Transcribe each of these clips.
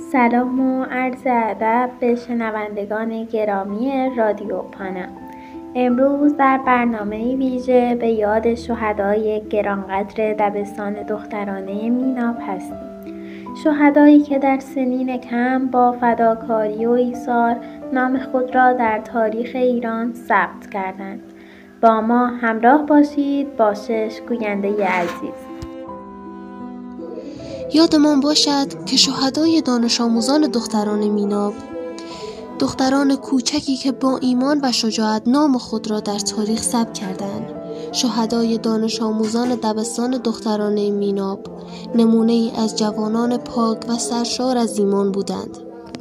سلام و عرض ادب به شنوندگان گرامی رادیو پانم. امروز در برنامه ویژه به یاد شهدای گرانقدر دبستان دخترانه میناب هستیم. شهدایی که در سنین کم با فداکاری و ایثار نام خود را در تاریخ ایران ثبت کردند. با ما همراه باشید با 6 گوینده عزیز. یادمان باشد که شهدای دانش آموزان دختران میناب، دختران کوچکی که با ایمان و شجاعت نام خود را در تاریخ ثبت کردند، شهدای دانش آموزان دبستان دختران میناب نمونه‌ای از جوانان پاک و سرشار از ایمان بودند.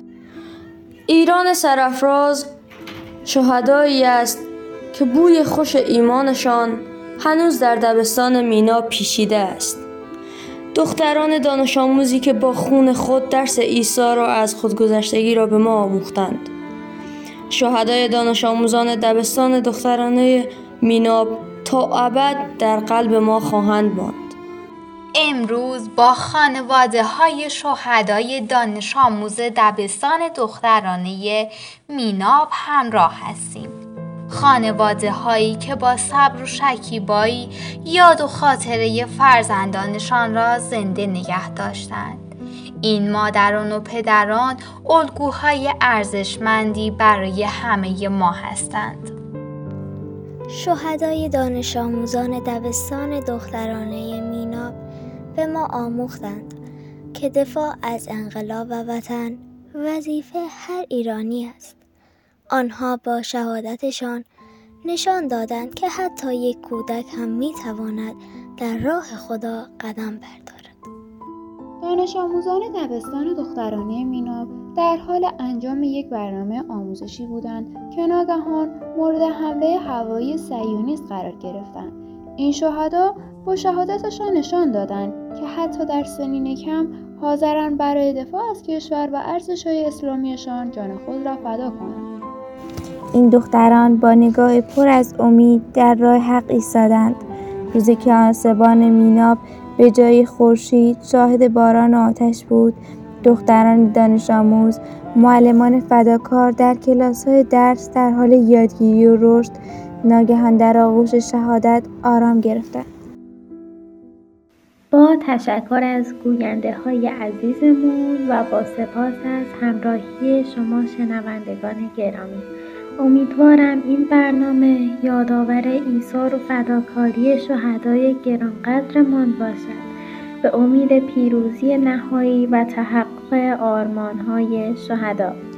ایران سرافراز شهدایی است که بوی خوش ایمانشان هنوز در دبستان میناب پیچیده است. دختران دانش آموزی که با خون خود درس ایثار و از خودگذشتگی را به ما آموختند. شهدای دانش آموزان دبستان دخترانه میناب تا ابد در قلب ما خواهند ماند. امروز با خانواده‌های شهدای دانش آموز دبستان دخترانه میناب همراه هستیم. خانواده‌هایی که با صبر و شکیبایی یاد و خاطره فرزندانشان را زنده نگه داشتند. این مادران و پدران الگوهای ارزشمندی برای همه ما هستند. شهدای دانش آموزان دبستان دخترانه میناب به ما آموختند که دفاع از انقلاب و وطن وظیفه هر ایرانی است. آنها با شهادتشان نشان دادند که حتی یک کودک هم میتواند در راه خدا قدم بردارد. دانش آموزان دبستان دخترانه میناب در حال انجام یک برنامه آموزشی بودند که ناگهان مورد حمله هوایی صهیونیست قرار گرفتند. این شهدا با شهادتشان نشان دادند که حتی در سنین کم حاضرند برای دفاع از کشور و ارزش‌های اسلامیشان جان خود را فدا کنند. این دختران با نگاه پر از امید در راه حق ایستادند. روزی که آسمان میناب به جای خورشید شاهد باران و آتش بود، دختران دانش آموز، معلمان فداکار در کلاس‌های درس در حال یادگیری و رشد ناگهان در آغوش شهادت آرام گرفتند. با تشکر از گوینده‌های عزیزمون و با سپاس از همراهی شما شنوندگان گرامی، امیدوارم این برنامه یادآور ایثار و فداکاری شهدای گرانقدرمان باشد، به امید پیروزی نهایی و تحقق آرمان‌های شهدا.